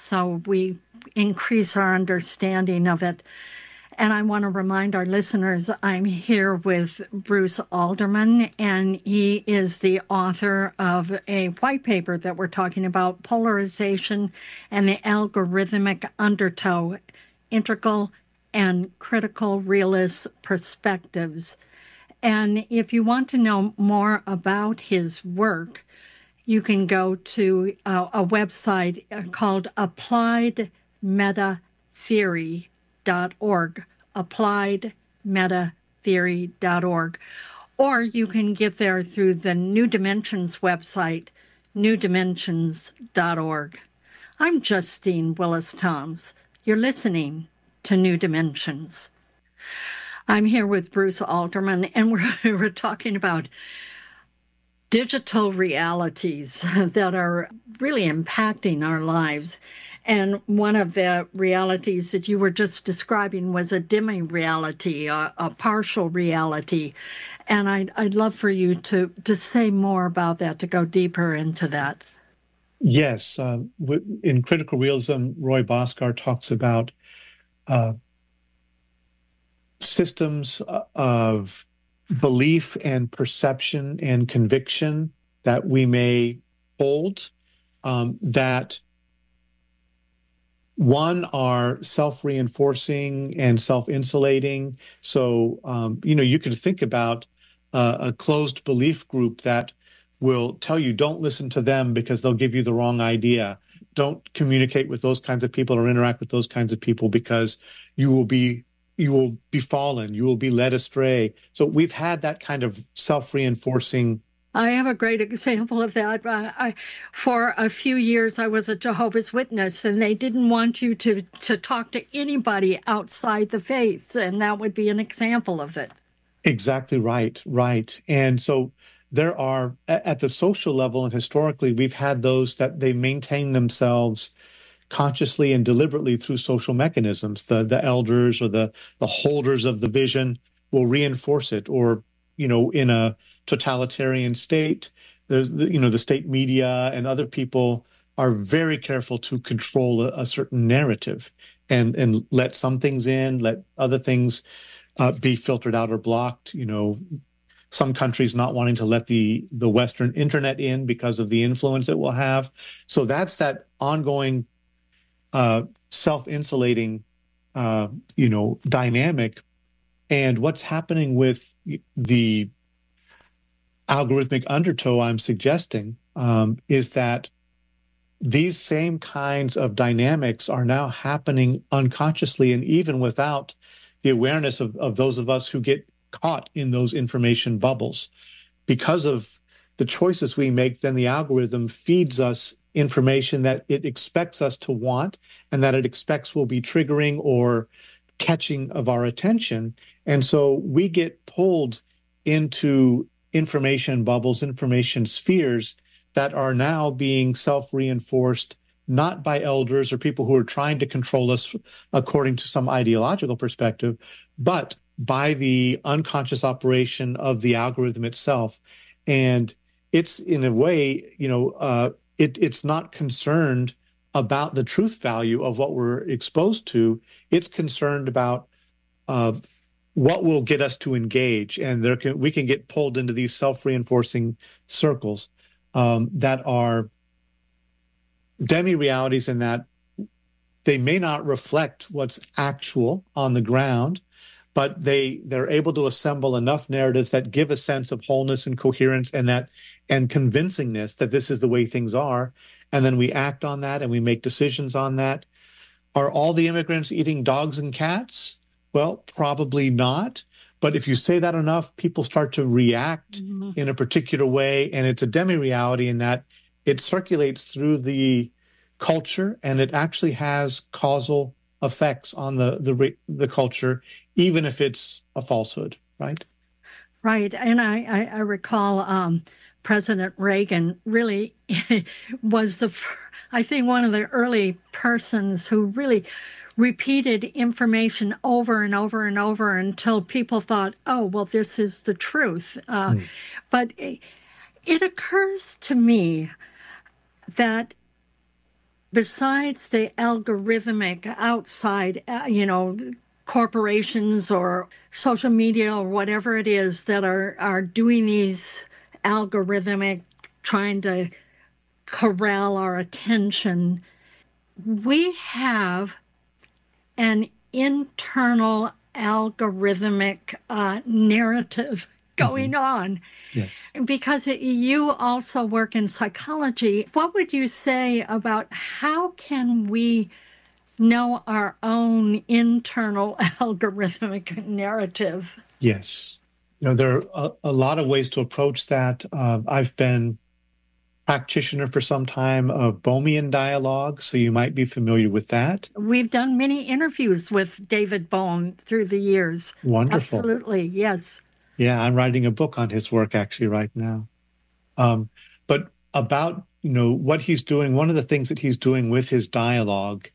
so we increase our understanding of it. And I want to remind our listeners, I'm here with Bruce Alderman, and he is the author of a white paper that we're talking about, Polarization and the Algorithmic Undertow, Integral and Critical Realist Perspectives. And if you want to know more about his work, you can go to a website called appliedmetatheory.org, appliedmetatheory.org. Or you can get there through the New Dimensions website, newdimensions.org. I'm Justine Willis-Toms. You're listening to New Dimensions. I'm here with Bruce Alderman, and we're talking about digital realities that are really impacting our lives. And one of the realities that you were just describing was a dimming reality, a partial reality. And I'd love for you to say more about that, to go deeper into that. Yes. In Critical Realism, Roy Bhaskar talks about systems of belief and perception and conviction that we may hold that one are self-reinforcing and self-insulating. So, you could think about a closed belief group that will tell you don't listen to them because they'll give you the wrong idea. Don't communicate with those kinds of people or interact with those kinds of people because you will be fallen, you will be led astray. So we've had that kind of self-reinforcing. I have a great example of that. For a few years, I was a Jehovah's Witness, and they didn't want you to talk to anybody outside the faith, and that would be an example of it. Exactly right. And so there are, at the social level and historically, we've had those that they maintain themselves consciously and deliberately through social mechanisms. The elders or the holders of the vision will reinforce it, or, in a totalitarian state, there's the state media and other people are very careful to control a certain narrative and let some things in, let other things be filtered out or blocked. Some countries not wanting to let the Western internet in because of the influence it will have. So that's that ongoing self-insulating, dynamic. And what's happening with the algorithmic undertow I'm suggesting is that these same kinds of dynamics are now happening unconsciously and even without the awareness of those of us who get caught in those information bubbles. Because of the choices we make, then the algorithm feeds us information that it expects us to want and that it expects will be triggering or catching of our attention. And so we get pulled into information bubbles, information spheres that are now being self-reinforced, not by elders or people who are trying to control us according to some ideological perspective, but by the unconscious operation of the algorithm itself. And it's, in a way, it's not concerned about the truth value of what we're exposed to. It's concerned about what will get us to engage. And we can get pulled into these self-reinforcing circles that are demi-realities in that they may not reflect what's actual on the ground, but they're able to assemble enough narratives that give a sense of wholeness and coherence and convincingness that this is the way things are. And then we act on that and we make decisions on that. Are all the immigrants eating dogs and cats? Well, probably not. But if you say that enough, people start to react in a particular way. And it's a demi-reality in that it circulates through the culture and it actually has causal effects on the culture, even if it's a falsehood, right? Right. And I recall President Reagan really was I think one of the early persons who really repeated information over and over and over until people thought, oh, well, this is the truth. But it occurs to me that besides the algorithmic outside, corporations or social media or whatever it is that are doing these algorithmic, trying to corral our attention, we have an internal algorithmic narrative going on. Yes. Because you also work in psychology, what would you say about how can we know our own internal algorithmic narrative? Yes. There are a lot of ways to approach that. I've been practitioner for some time of Bohmian dialogue, so you might be familiar with that. We've done many interviews with David Bohm through the years. Wonderful. Absolutely, yes. Yeah, I'm writing a book on his work actually right now. But about, what he's doing, one of the things that he's doing with his dialogue,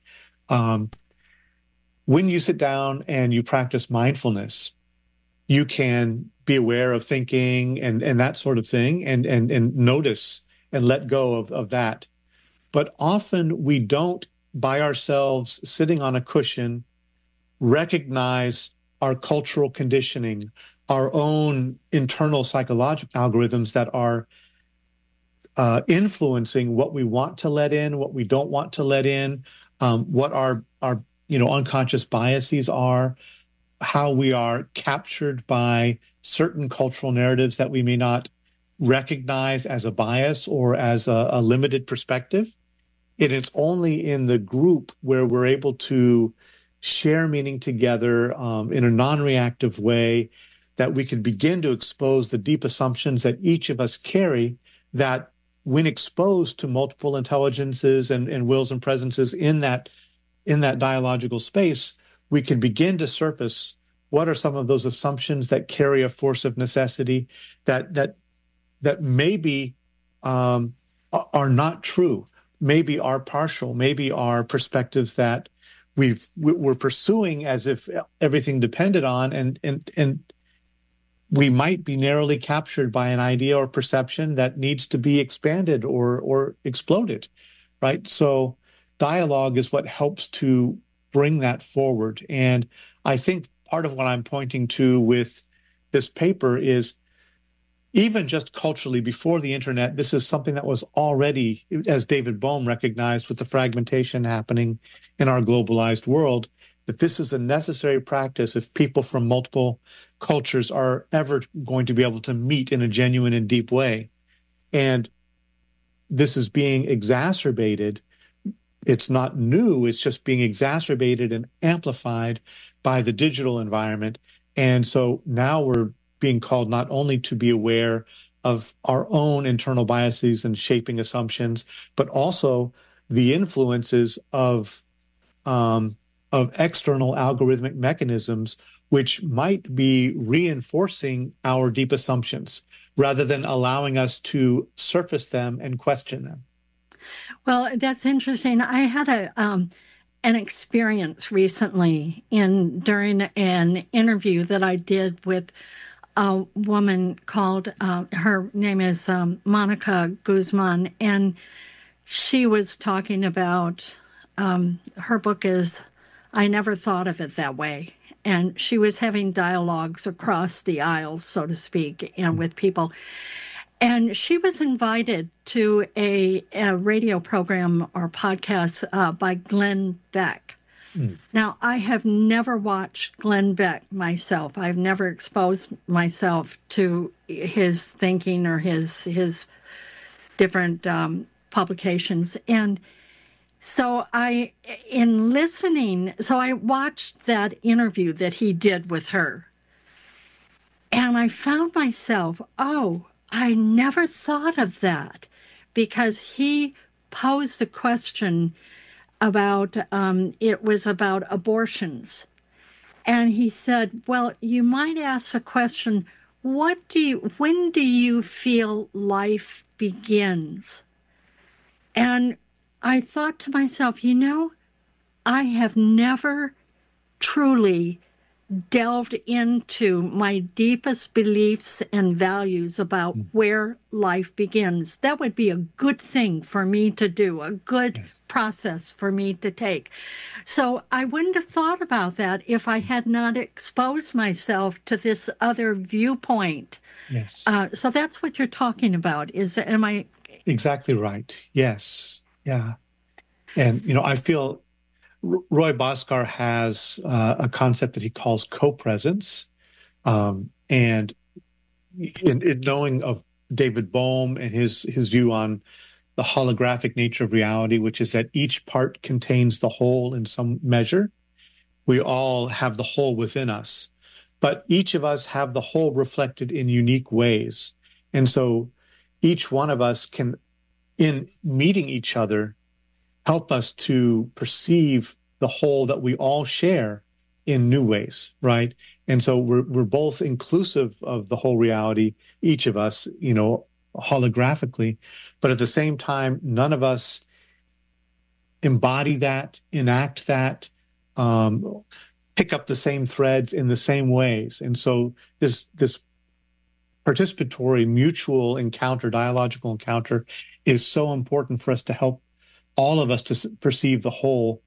when you sit down and you practice mindfulness, you can be aware of thinking and that sort of thing and notice and let go of that. But often we don't, by ourselves, sitting on a cushion, recognize our cultural conditioning, our own internal psychological algorithms that are influencing what we want to let in, what we don't want to let in, what our unconscious biases are, how we are captured by certain cultural narratives that we may not recognize as a bias or as a limited perspective. And it's only in the group where we're able to share meaning together in a non-reactive way that we can begin to expose the deep assumptions that each of us carry, that when exposed to multiple intelligences and wills and presences in that dialogical space, we can begin to surface what are some of those assumptions that carry a force of necessity that maybe are not true, maybe are partial, maybe are perspectives that we're pursuing as if everything depended on, and we might be narrowly captured by an idea or perception that needs to be expanded or exploded, right? So dialogue is what helps to bring that forward. And I think part of what I'm pointing to with this paper is even just culturally before the internet, this is something that was already, as David Bohm recognized with the fragmentation happening in our globalized world, that this is a necessary practice if people from multiple cultures are ever going to be able to meet in a genuine and deep way. And this is being exacerbated. It's not new, it's just being exacerbated and amplified by the digital environment. And so now we're being called not only to be aware of our own internal biases and shaping assumptions, but also the influences of external algorithmic mechanisms, which might be reinforcing our deep assumptions rather than allowing us to surface them and question them. Well, that's interesting. I had an experience recently during an interview that I did with a woman called, her name is Monica Guzman, and she was talking about, her book is I Never Thought of It That Way. And she was having dialogues across the aisle, so to speak, and with people. And she was invited to a radio program or podcast by Glenn Beck. Now, I have never watched Glenn Beck myself. I've never exposed myself to his thinking or his different publications. And so I watched that interview that he did with her. And I found myself, I never thought of that, because he posed the question about, it was about abortions. And he said, well, you might ask the question, when do you feel life begins? And I thought to myself, I have never truly delved into my deepest beliefs and values about where life begins. That would be a good thing for me to do, a good process for me to take. So I wouldn't have thought about that if I had not exposed myself to this other viewpoint. Yes. So that's what you're talking about. Am I Exactly right? Yes. Yeah. And, I feel Roy Bhaskar has a concept that he calls co-presence. And in knowing of David Bohm and his view on the holographic nature of reality, which is that each part contains the whole in some measure, we all have the whole within us, but each of us have the whole reflected in unique ways. And so each one of us can, in meeting each other, help us to perceive the whole that we all share in new ways, right? And so we're both inclusive of the whole reality, each of us, holographically, but at the same time, none of us embody that, enact that, pick up the same threads in the same ways. And so this participatory, mutual encounter, dialogical encounter is so important for us to help all of us to perceive the whole,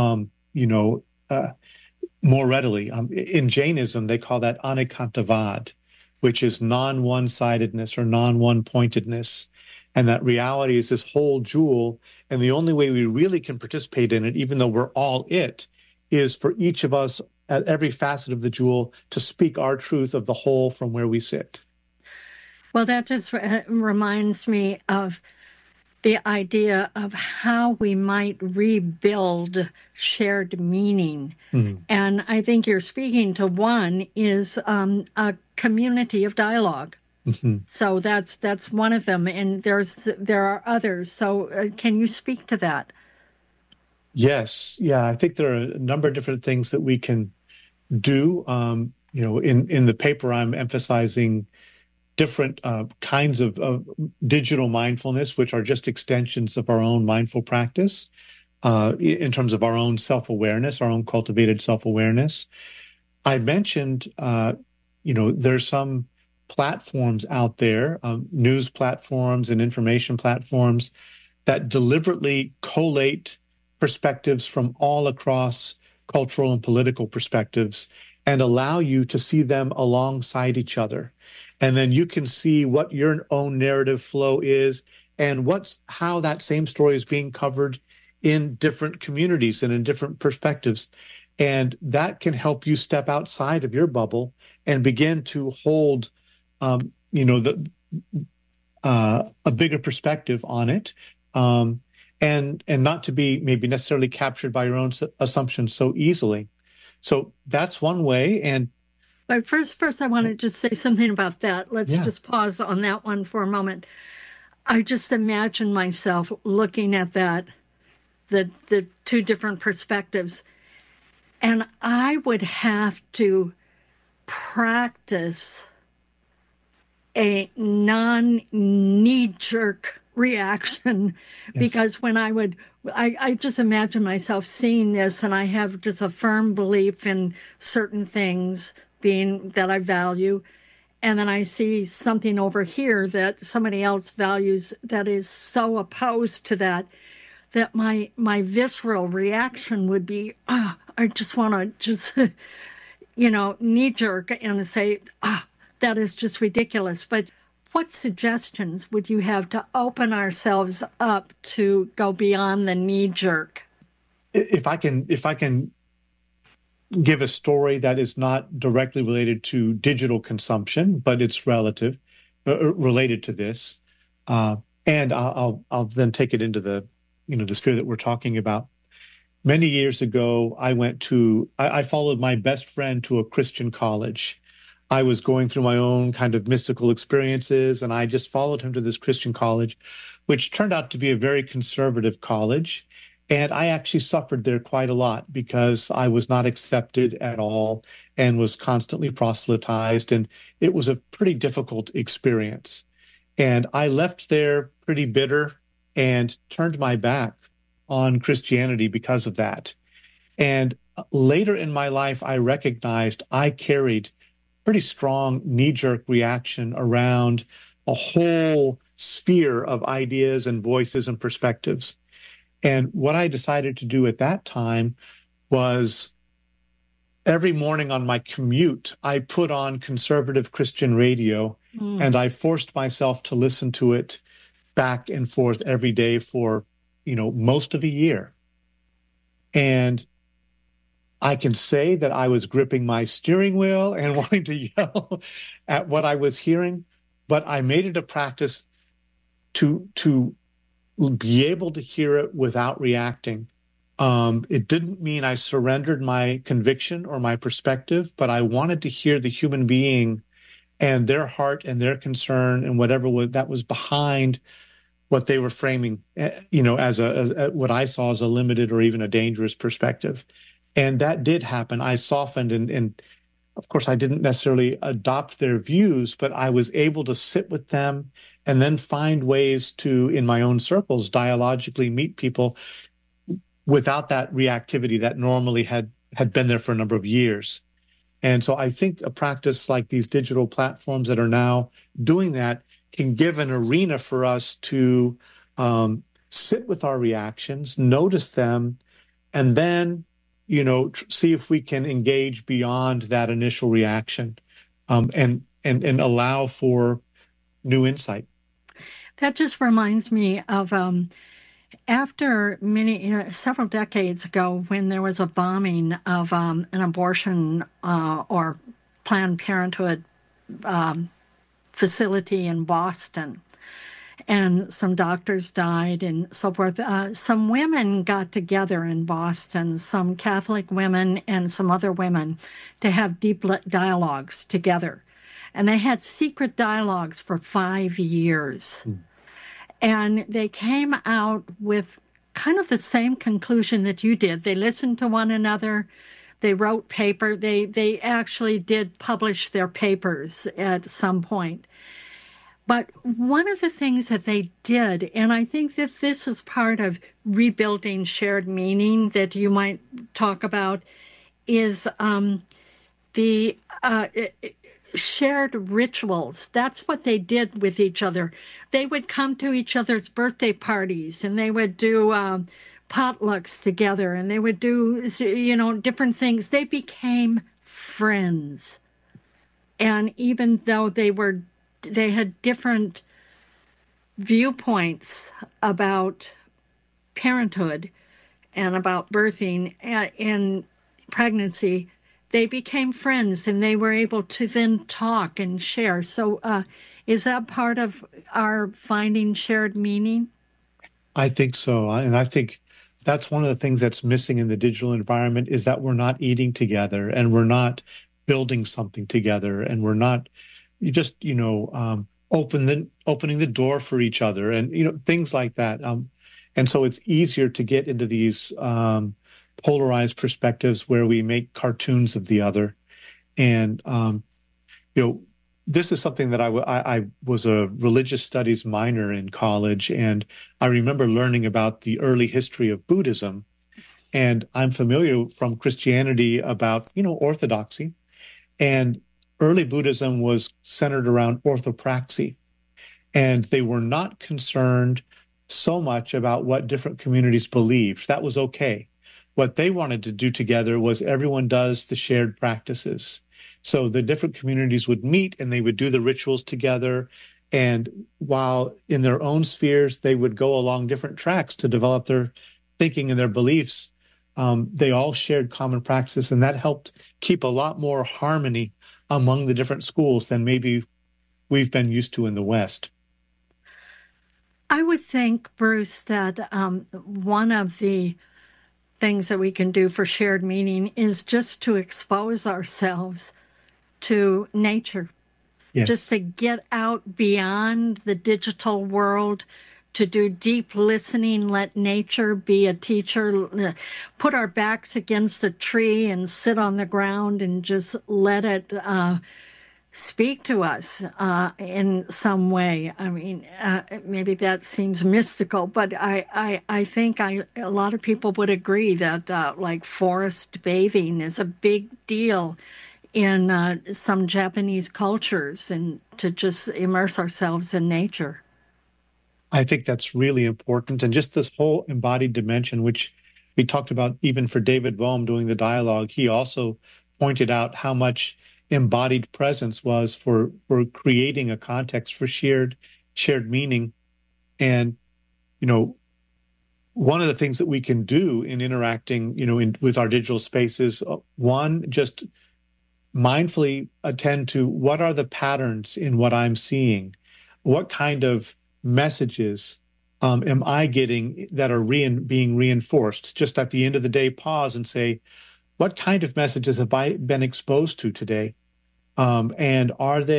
more readily. In Jainism, they call that anekantavad, which is non-one-sidedness or non-one-pointedness. And that reality is this whole jewel. And the only way we really can participate in it, even though we're all it, is for each of us at every facet of the jewel to speak our truth of the whole from where we sit. Well, that just reminds me of the idea of how we might rebuild shared meaning. Mm-hmm. And I think you're speaking to one is a community of dialogue. Mm-hmm. So that's one of them, and there are others. So can you speak to that? Yes, yeah, I think there are a number of different things that we can do. In the paper, I'm emphasizing different kinds of digital mindfulness, which are just extensions of our own mindful practice in terms of our own self-awareness, our own cultivated self-awareness. I mentioned, there's some platforms out there, news platforms and information platforms that deliberately collate perspectives from all across cultural and political perspectives and allow you to see them alongside each other. And then you can see what your own narrative flow is and how that same story is being covered in different communities and in different perspectives. And that can help you step outside of your bubble and begin to hold, a bigger perspective on it, and not to be maybe necessarily captured by your own assumptions so easily. So that's one way. And but first, I want to just say something about that. Let's just pause on that one for a moment. I just imagine myself looking at that, the two different perspectives, and I would have to practice a non-knee-jerk reaction, because when I just imagine myself seeing this, and I have just a firm belief in certain things being that I value, and then I see something over here that somebody else values that is so opposed to that my visceral reaction would be, I just want to just, knee-jerk and say, that is just ridiculous. But what suggestions would you have to open ourselves up to go beyond the knee-jerk? If I can give a story that is not directly related to digital consumption, but it's related to this, and I'll then take it into the sphere that we're talking about. Many years ago, I followed my best friend to a Christian college. I was going through my own kind of mystical experiences, and I just followed him to this Christian college, which turned out to be a very conservative college. And I actually suffered there quite a lot because I was not accepted at all and was constantly proselytized. And it was a pretty difficult experience. And I left there pretty bitter and turned my back on Christianity because of that. And later in my life, I recognized I carried pretty strong knee-jerk reaction around a whole sphere of ideas and voices and perspectives. And what I decided to do at that time was every morning on my commute, I put on conservative Christian radio and I forced myself to listen to it back and forth every day for, most of a year. And I can say that I was gripping my steering wheel and wanting to yell at what I was hearing, but I made it a practice to be able to hear it without reacting. It didn't mean I surrendered my conviction or my perspective, but I wanted to hear the human being and their heart and their concern and whatever that was behind what they were framing, as what I saw as a limited or even a dangerous perspective. And that did happen. I softened, and of course, I didn't necessarily adopt their views, but I was able to sit with them and then find ways to, in my own circles, dialogically meet people without that reactivity that normally had been there for a number of years. And so I think a practice like these digital platforms that are now doing that can give an arena for us to sit with our reactions, notice them, and then, see if we can engage beyond that initial reaction, and allow for new insight. That just reminds me of after several decades ago, when there was a bombing of an abortion or Planned Parenthood facility in Boston, and some doctors died and so forth. Some women got together in Boston, some Catholic women and some other women, to have deep dialogues together. And they had secret dialogues for 5 years. And they came out with kind of the same conclusion that you did. They listened to one another. They wrote paper. They actually did publish their papers at some point. But one of the things that they did, and I think that this is part of rebuilding shared meaning that you might talk about, is the shared rituals. That's what they did with each other. They would come to each other's birthday parties, and they would do potlucks together, and they would do, different things. They became friends. And even though they had different viewpoints about parenthood and about birthing and pregnancy, they became friends, and they were able to then talk and share. So is that part of our finding shared meaning? I think so. And I think that's one of the things that's missing in the digital environment, is that we're not eating together, and we're not building something together, and we're not just, opening the door for each other, and, things like that. And so it's easier to get into these polarized perspectives where we make cartoons of the other. And, this is something that I was a religious studies minor in college, and I remember learning about the early history of Buddhism. And I'm familiar from Christianity about, orthodoxy. And early Buddhism was centered around orthopraxy. And they were not concerned so much about what different communities believed. That was okay. What they wanted to do together was everyone does the shared practices. So the different communities would meet and they would do the rituals together. And while in their own spheres, they would go along different tracks to develop their thinking and their beliefs. They all shared common practices, and that helped keep a lot more harmony among the different schools than maybe we've been used to in the West. I would think, Bruce, that one of the things that we can do for shared meaning is just to expose ourselves to nature. Yes. Just to get out beyond the digital world, to do deep listening, let nature be a teacher, put our backs against a tree and sit on the ground and just let it speak to us in some way. I mean, maybe that seems mystical, but I think a lot of people would agree that like forest bathing is a big deal in some Japanese cultures, and to just immerse ourselves in nature. I think that's really important. And just this whole embodied dimension, which we talked about even for David Bohm doing the dialogue, he also pointed out how much embodied presence was for creating a context for shared meaning. And, you know, one of the things that we can do in interacting, with our digital spaces, one, just mindfully attend to what are the patterns in what I'm seeing? What kind of messages am I getting that are being reinforced? Just at the end of the day, pause and say, what kind of messages have I been exposed to today? And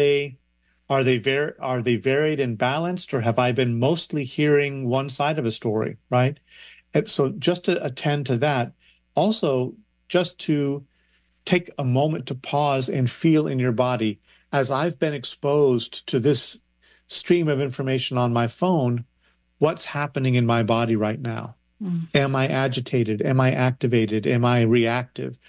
are they varied and balanced, or have I been mostly hearing one side of a story, right? And so just to attend to that, also just to take a moment to pause and feel in your body. As I've been exposed to this stream of information on my phone, what's happening in my body right now? Am I agitated? Am I activated? Am I reactive?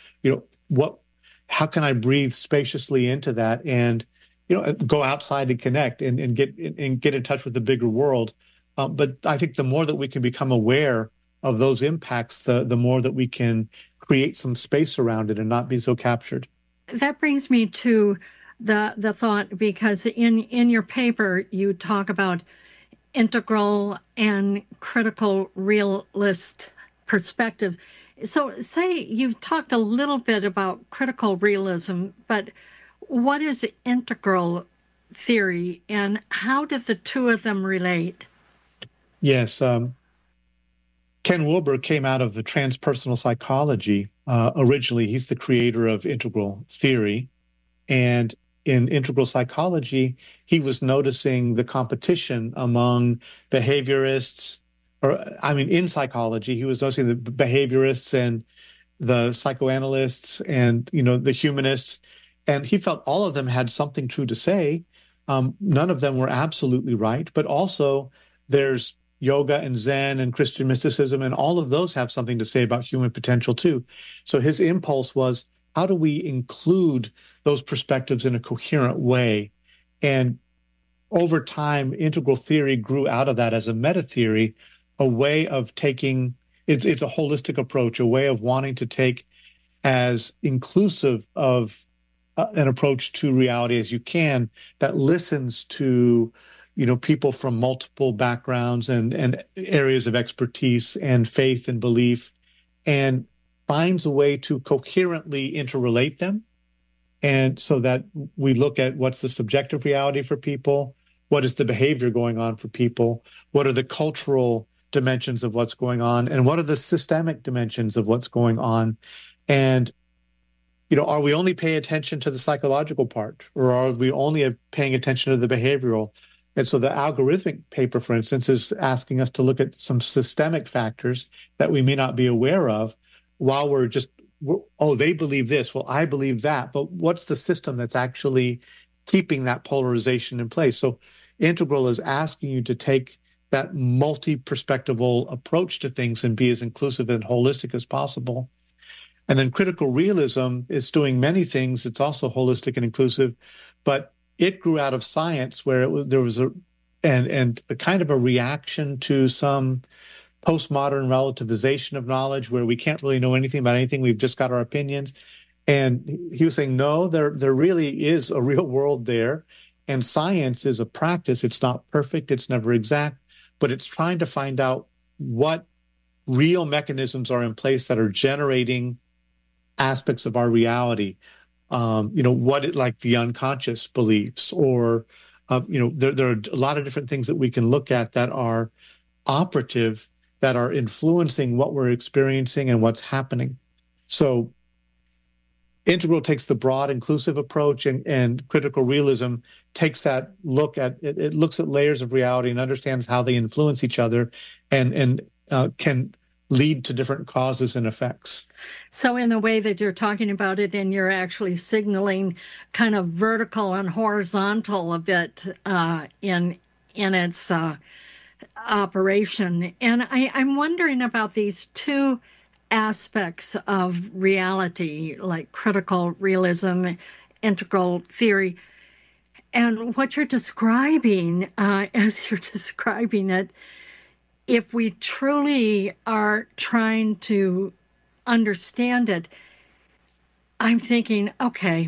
How can I breathe spaciously into that and, go outside and connect and get in touch with the bigger world? But I think the more that we can become aware of those impacts, the more that we can create some space around it and not be so captured. That brings me to the thought, because in your paper you talk about integral and critical realist perspective. So say you've talked a little bit about critical realism, but what is integral theory and how do the two of them relate? Yes. Ken Wilber came out of the transpersonal psychology. Originally, he's the creator of integral theory. And in integral psychology, he was noticing the competition among behaviorists, in psychology, he was noticing the behaviorists and the psychoanalysts and, the humanists. And he felt all of them had something true to say. None of them were absolutely right, but also there's yoga and Zen and Christian mysticism, and all of those have something to say about human potential too. So his impulse was, how do we include those perspectives in a coherent way? And over time, integral theory grew out of that as a meta theory, a way of taking, it's a holistic approach, a way of wanting to take as inclusive of an approach to reality as you can, that listens to people from multiple backgrounds and areas of expertise and faith and belief, and finds a way to coherently interrelate them. And so that we look at what's the subjective reality for people, what is the behavior going on for people, what are the cultural dimensions of what's going on, and what are the systemic dimensions of what's going on. And are we only paying attention to the psychological part, or are we only paying attention to the behavioral? And so the algorithmic paper, for instance, is asking us to look at some systemic factors that we may not be aware of while they believe this, well, I believe that. But what's the system that's actually keeping that polarization in place? So integral is asking you to take that multi-perspectival approach to things and be as inclusive and holistic as possible. And then critical realism is doing many things. It's also holistic and inclusive, but it grew out of science, where there was a kind of a reaction to some postmodern relativization of knowledge, where we can't really know anything about anything. We've just got our opinions. And he was saying, no, there really is a real world there. And science is a practice. It's not perfect. It's never exact, but it's trying to find out what real mechanisms are in place that are generating aspects of our reality. Like the unconscious beliefs, or, there are a lot of different things that we can look at that are operative, that are influencing what we're experiencing and what's happening. So integral takes the broad, inclusive approach, and critical realism takes that look at it. It looks at layers of reality and understands how they influence each other, and can lead to different causes and effects. So in the way that you're talking about it, and you're actually signaling kind of vertical and horizontal a bit in its operation. And I'm wondering about these two aspects of reality, like critical realism, integral theory. And what you're describing, as you're describing it, if we truly are trying to understand it, I'm thinking, okay,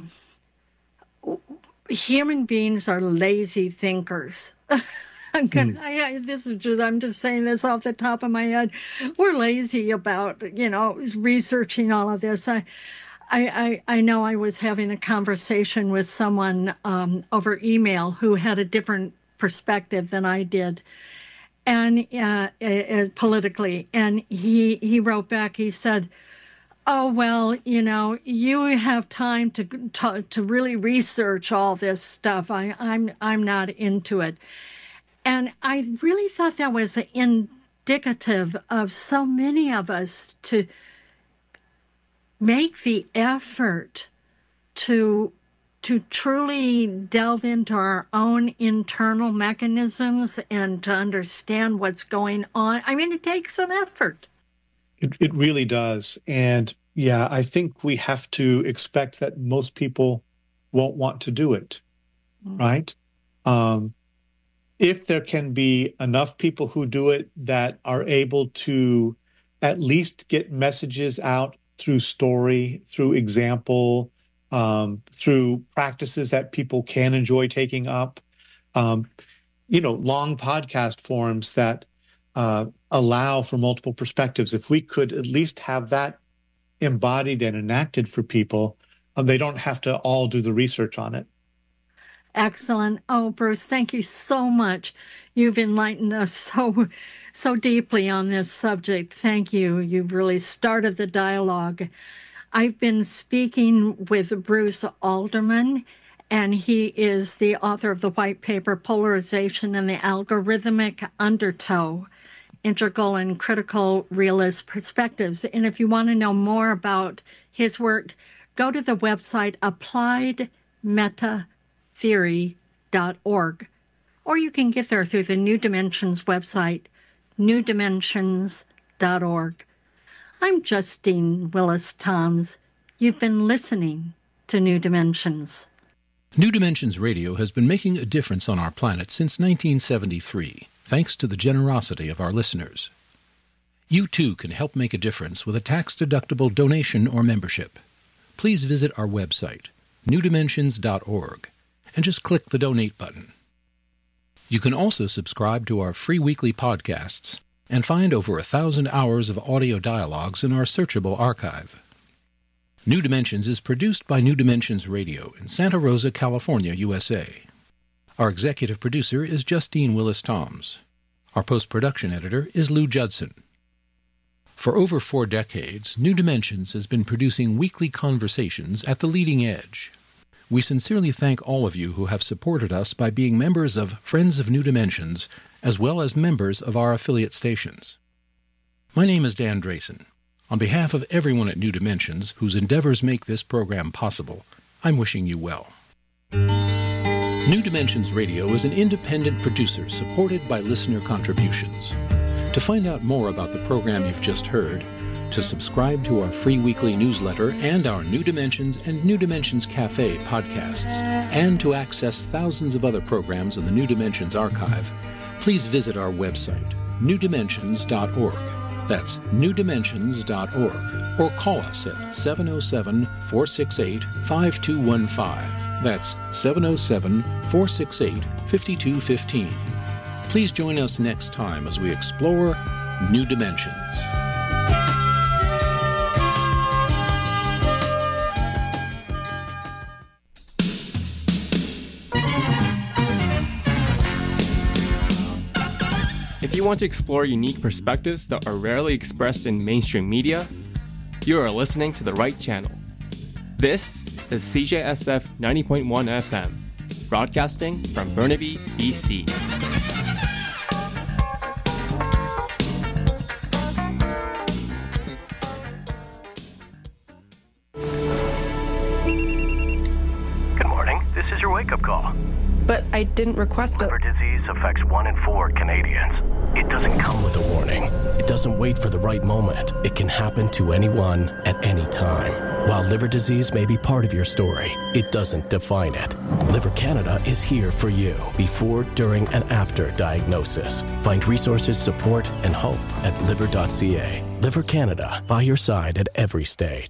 human beings are lazy thinkers. I'm just saying this off the top of my head. We're lazy about, researching all of this. I know I was having a conversation with someone over email who had a different perspective than I did, and politically, and he wrote back. He said, "Oh well, you have time to really research all this stuff. I'm not into it." And I really thought that was indicative of so many of us to make the effort to truly delve into our own internal mechanisms and to understand what's going on. I mean, it takes some effort. It really does. And yeah, I think we have to expect that most people won't want to do it, right? If there can be enough people who do it that are able to at least get messages out through story, through example, through practices that people can enjoy taking up, long podcast forums that allow for multiple perspectives. If we could at least have that embodied and enacted for people, they don't have to all do the research on it. Excellent. Oh, Bruce, thank you so much. You've enlightened us so deeply on this subject. Thank you. You've really started the dialogue. I've been speaking with Bruce Alderman, and he is the author of the white paper, Polarization and the Algorithmic Undertow, Integral and Critical Realist Perspectives. And if you want to know more about his work, go to the website appliedmetatheory.org, or you can get there through the New Dimensions website, newdimensions.org. I'm Justine Willis-Toms. You've been listening to New Dimensions. New Dimensions Radio has been making a difference on our planet since 1973, thanks to the generosity of our listeners. You too can help make a difference with a tax-deductible donation or membership. Please visit our website, newdimensions.org, and just click the donate button. You can also subscribe to our free weekly podcasts and find over 1,000 hours of audio dialogues in our searchable archive. New Dimensions is produced by New Dimensions Radio in Santa Rosa, California, USA. Our executive producer is Justine Willis-Toms. Our post-production editor is Lou Judson. For over 4 decades, New Dimensions has been producing weekly conversations at the leading edge. We sincerely thank all of you who have supported us by being members of Friends of New Dimensions, as well as members of our affiliate stations. My name is Dan Drayson. On behalf of everyone at New Dimensions, whose endeavors make this program possible, I'm wishing you well. New Dimensions Radio is an independent producer supported by listener contributions. To find out more about the program you've just heard, to subscribe to our free weekly newsletter and our New Dimensions and New Dimensions Cafe podcasts, and to access thousands of other programs in the New Dimensions archive, please visit our website, newdimensions.org. That's newdimensions.org. Or call us at 707-468-5215. That's 707-468-5215. Please join us next time as we explore New Dimensions. If you want to explore unique perspectives that are rarely expressed in mainstream media, you are listening to the right channel. This is CJSF 90.1 FM, broadcasting from Burnaby, BC. was your wake-up call. But I didn't request it. Liver disease affects 1 in 4 Canadians. It doesn't come with a warning. It doesn't wait for the right moment. It can happen to anyone at any time. While liver disease may be part of your story, it doesn't define it. Liver Canada is here for you before, during, and after diagnosis. Find resources, support, and hope at liver.ca. Liver Canada, by your side at every stage.